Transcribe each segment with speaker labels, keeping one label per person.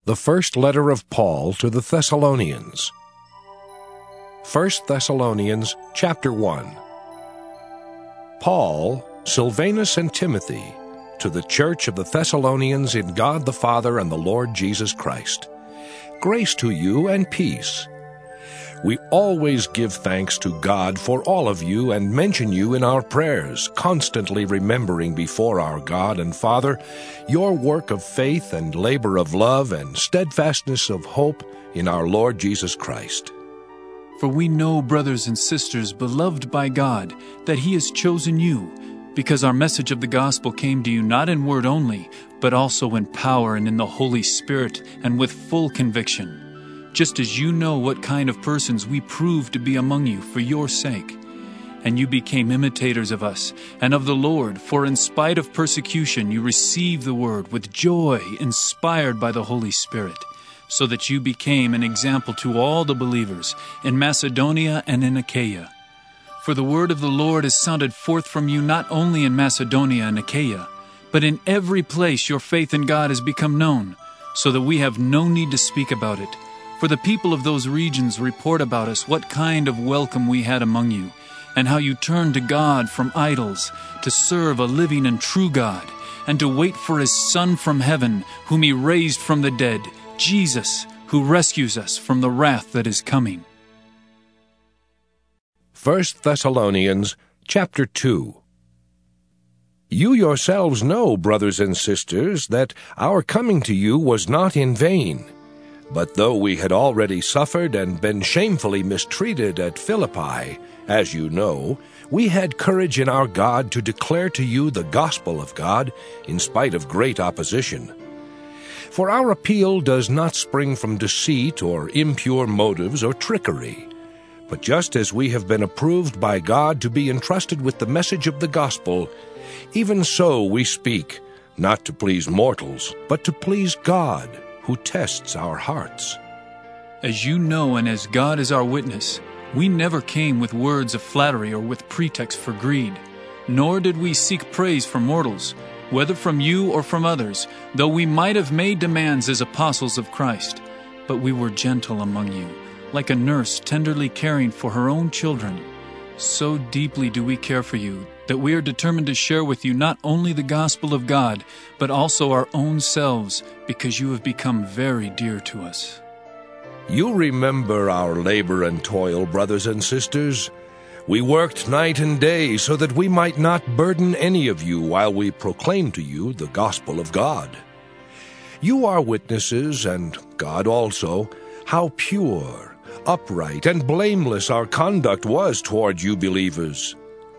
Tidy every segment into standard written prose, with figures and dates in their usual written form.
Speaker 1: The first letter of Paul to the Thessalonians. 1 Thessalonians chapter 1. Paul, Silvanus, and Timothy, to the church of the Thessalonians in God the Father and the Lord Jesus Christ. Grace to you and peace. We always give thanks to God for all of you and mention you in our prayers, constantly remembering before our God and Father your work of faith and labor of love and steadfastness of hope in our Lord Jesus Christ.
Speaker 2: For we know, brothers and sisters, beloved by God, that He has chosen you, because our message of the gospel came to you not in word only, but also in power and in the Holy Spirit and with full conviction. Just as you know what kind of persons we proved to be among you for your sake. And you became imitators of us and of the Lord, for in spite of persecution you received the word with joy, inspired by the Holy Spirit, so that you became an example to all the believers in Macedonia and in Achaia. For the word of the Lord is sounded forth from you not only in Macedonia and Achaia, but in every place your faith in God has become known, so that we have no need to speak about it. For the people of those regions report about us what kind of welcome we had among you, and how you turned to God from idols, to serve a living and true God, and to wait for His Son from heaven, whom He raised from the dead, Jesus, who rescues us from the wrath that is coming.
Speaker 1: 1 Thessalonians chapter 2. You yourselves know, brothers and sisters, that our coming to you was not in vain. But though we had already suffered and been shamefully mistreated at Philippi, as you know, we had courage in our God to declare to you the gospel of God in spite of great opposition. For our appeal does not spring from deceit or impure motives or trickery. But just as we have been approved by God to be entrusted with the message of the gospel, even so we speak, not to please mortals, but to please God, who tests our hearts.
Speaker 2: As you know, and as God is our witness, we never came with words of flattery or with pretext for greed, nor did we seek praise from mortals, whether from you or from others, though we might have made demands as apostles of Christ. But we were gentle among you, like a nurse tenderly caring for her own children. So deeply do we care for you, that we are determined to share with you not only the gospel of God, but also our own selves, because you have become very dear to us.
Speaker 1: You remember our labor and toil, brothers and sisters. We worked night and day so that we might not burden any of you while we proclaim to you the gospel of God. You are witnesses, and God also, how pure, upright, and blameless our conduct was toward you believers.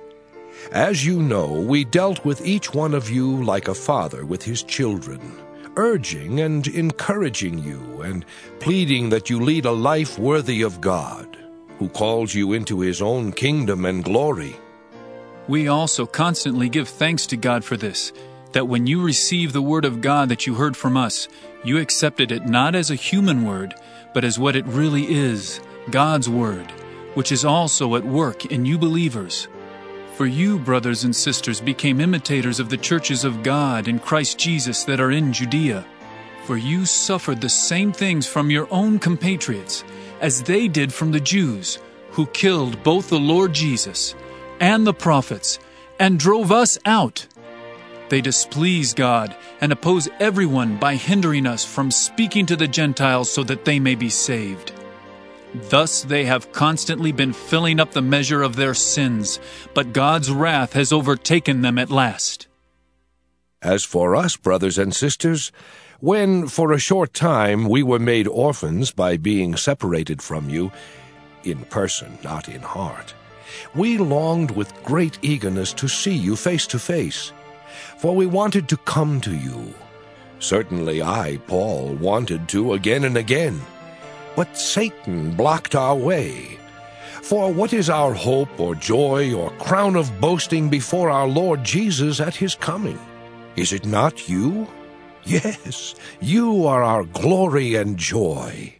Speaker 1: As you know, we dealt with each one of you like a father with his children, urging and encouraging you, and pleading that you lead a life worthy of God, who calls you into His own kingdom and glory.
Speaker 2: We also constantly give thanks to God for this, that when you received the word of God that you heard from us, you accepted it not as a human word, but as what it really is, God's word, which is also at work in you believers. For you, brothers and sisters, became imitators of the churches of God in Christ Jesus that are in Judea. For you suffered the same things from your own compatriots as they did from the Jews, who killed both the Lord Jesus and the prophets and drove us out. They displease God and oppose everyone by hindering us from speaking to the Gentiles so that they may be saved. Thus they have constantly been filling up the measure of their sins, but God's wrath has overtaken them at last.
Speaker 1: As for us, brothers and sisters, when for a short time we were made orphans by being separated from you, in person, not in heart, we longed with great eagerness to see you face to face, for we wanted to come to you. Certainly I, Paul, wanted to again and again. But Satan blocked our way. For what is our hope or joy or crown of boasting before our Lord Jesus at His coming? Is it not you? Yes, you are our glory and joy.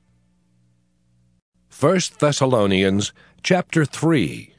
Speaker 1: 1 Thessalonians chapter 3.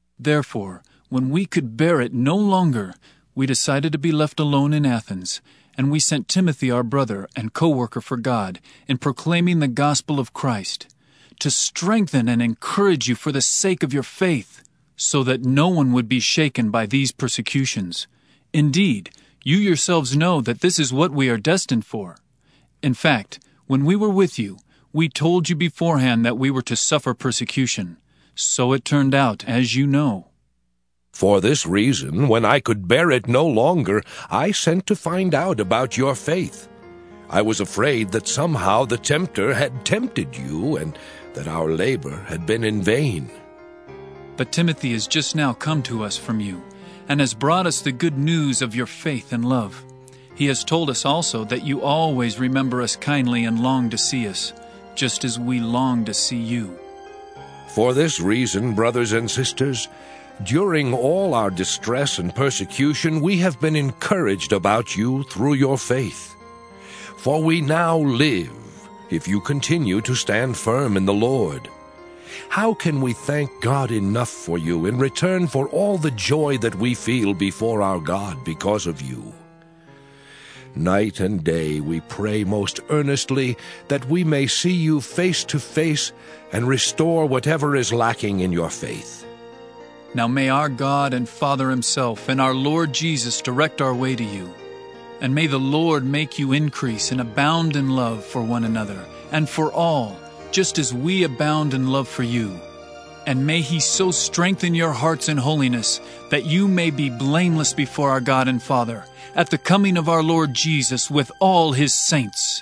Speaker 2: Therefore, when we could bear it no longer, we decided to be left alone in Athens, and we sent Timothy our brother and co-worker for God in proclaiming the gospel of Christ, to strengthen and encourage you for the sake of your faith, so that no one would be shaken by these persecutions. Indeed, you yourselves know that this is what we are destined for. In fact, when we were with you, we told you beforehand that we were to suffer persecution. So it turned out, as you know.
Speaker 1: For this reason, when I could bear it no longer, I sent to find out about your faith. I was afraid that somehow the tempter had tempted you, and that our labor had been in vain.
Speaker 2: But Timothy has just now come to us from you, and has brought us the good news of your faith and love. He has told us also that you always remember us kindly and long to see us, just as we long to see you.
Speaker 1: For this reason, brothers and sisters, during all our distress and persecution, we have been encouraged about you through your faith. For we now live, if you continue to stand firm in the Lord. How can we thank God enough for you in return for all the joy that we feel before our God because of you? Night and day we pray most earnestly that we may see you face to face and restore whatever is lacking in your faith.
Speaker 2: Now may our God and Father himself and our Lord Jesus direct our way to you. And may the Lord make you increase and abound in love for one another and for all, just as we abound in love for you. And may he so strengthen your hearts in holiness that you may be blameless before our God and Father at the coming of our Lord Jesus with all his saints.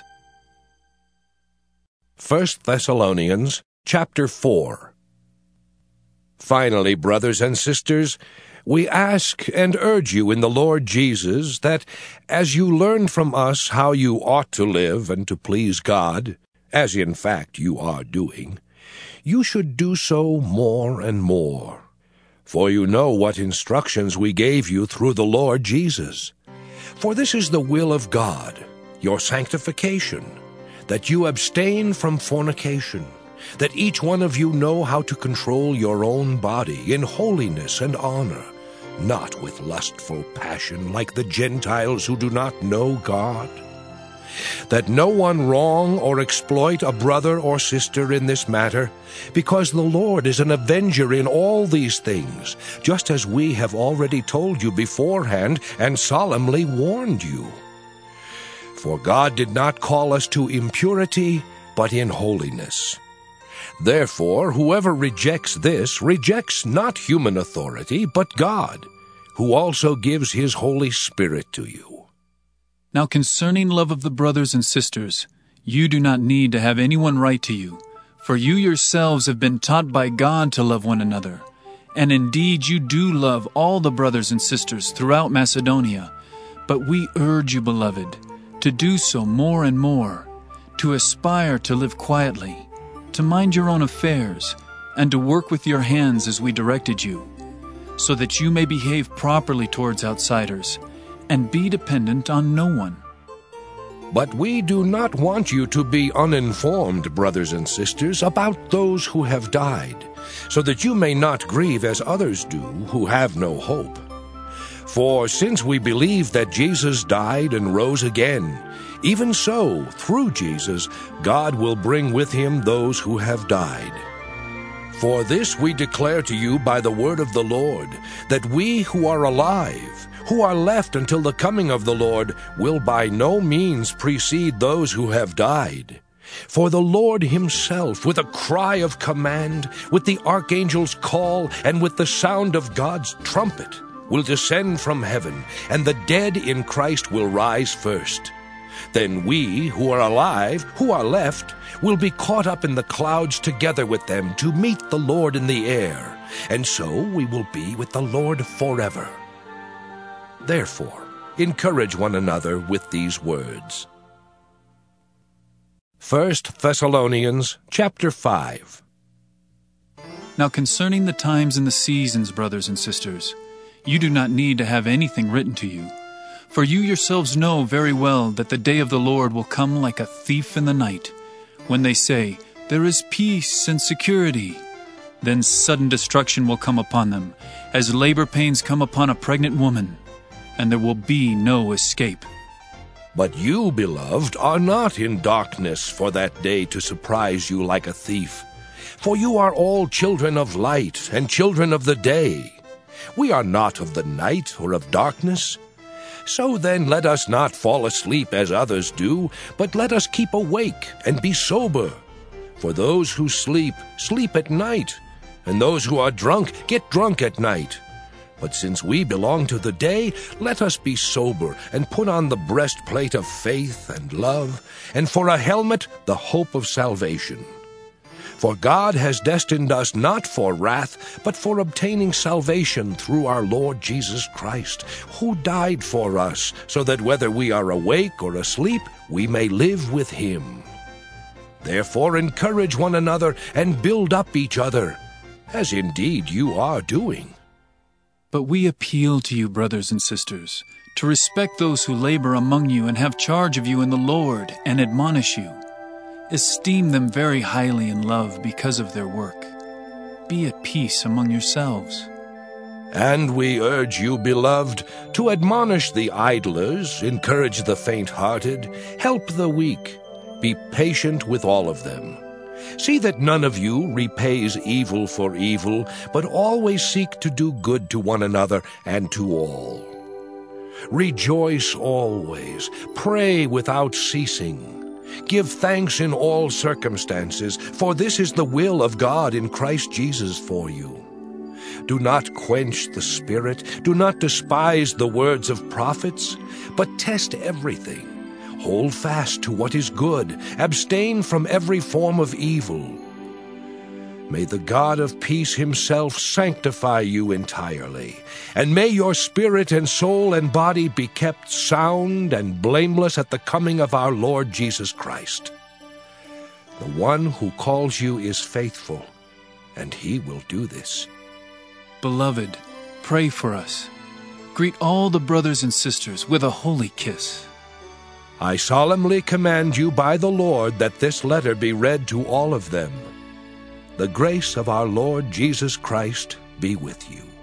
Speaker 1: 1 Thessalonians chapter 4. Finally, brothers and sisters, we ask and urge you in the Lord Jesus that, as you learn from us how you ought to live and to please God, as in fact you are doing, you should do so more and more. For you know what instructions we gave you through the Lord Jesus. For this is the will of God, your sanctification, that you abstain from fornication, that each one of you know how to control your own body in holiness and honor, not with lustful passion like the Gentiles who do not know God. That no one wrong or exploit a brother or sister in this matter, because the Lord is an avenger in all these things, just as we have already told you beforehand and solemnly warned you. For God did not call us to impurity, but in holiness. Therefore, whoever rejects this rejects not human authority, but God, who also gives his Holy Spirit to you.
Speaker 2: Now concerning love of the brothers and sisters, you do not need to have anyone write to you, for you yourselves have been taught by God to love one another. And indeed you do love all the brothers and sisters throughout Macedonia. But we urge you, beloved, to do so more and more, to aspire to live quietly, to mind your own affairs, and to work with your hands as we directed you, so that you may behave properly towards outsiders, and be dependent on no one.
Speaker 1: But we do not want you to be uninformed, brothers and sisters, about those who have died, so that you may not grieve as others do who have no hope. For since we believe that Jesus died and rose again, even so, through Jesus, God will bring with him those who have died. For this we declare to you by the word of the Lord, that we who are alive, who are left until the coming of the Lord, will by no means precede those who have died. For the Lord himself, with a cry of command, with the archangel's call, and with the sound of God's trumpet, will descend from heaven, and the dead in Christ will rise first. Then we, who are alive, who are left, will be caught up in the clouds together with them to meet the Lord in the air, and so we will be with the Lord forever. Therefore, encourage one another with these words. 1 Thessalonians chapter 5.
Speaker 2: Now concerning the times and the seasons, brothers and sisters, you do not need to have anything written to you. For you yourselves know very well that the day of the Lord will come like a thief in the night. When they say, "There is peace and security," then sudden destruction will come upon them, as labor pains come upon a pregnant woman, and there will be no escape.
Speaker 1: But you, beloved, are not in darkness for that day to surprise you like a thief. For you are all children of light and children of the day. We are not of the night or of darkness. So then let us not fall asleep as others do, but let us keep awake and be sober. For those who sleep, sleep at night, and those who are drunk, get drunk at night. But since we belong to the day, let us be sober and put on the breastplate of faith and love, and for a helmet, the hope of salvation. For God has destined us not for wrath, but for obtaining salvation through our Lord Jesus Christ, who died for us, so that whether we are awake or asleep, we may live with him. Therefore encourage one another and build up each other, as indeed you are doing.
Speaker 2: But we appeal to you, brothers and sisters, to respect those who labor among you and have charge of you in the Lord and admonish you. Esteem them very highly in love because of their work. Be at peace among yourselves.
Speaker 1: And we urge you, beloved, to admonish the idlers, encourage the faint-hearted, help the weak, be patient with all of them. See that none of you repays evil for evil, but always seek to do good to one another and to all. Rejoice always, pray without ceasing. Give thanks in all circumstances, for this is the will of God in Christ Jesus for you. Do not quench the Spirit, do not despise the words of prophets, but test everything. Hold fast to what is good. Abstain from every form of evil. May the God of peace himself sanctify you entirely, and may your spirit and soul and body be kept sound and blameless at the coming of our Lord Jesus Christ. The one who calls you is faithful, and he will do this.
Speaker 2: Beloved, pray for us. Greet all the brothers and sisters with a holy kiss.
Speaker 1: I solemnly command you by the Lord that this letter be read to all of them. The grace of our Lord Jesus Christ be with you.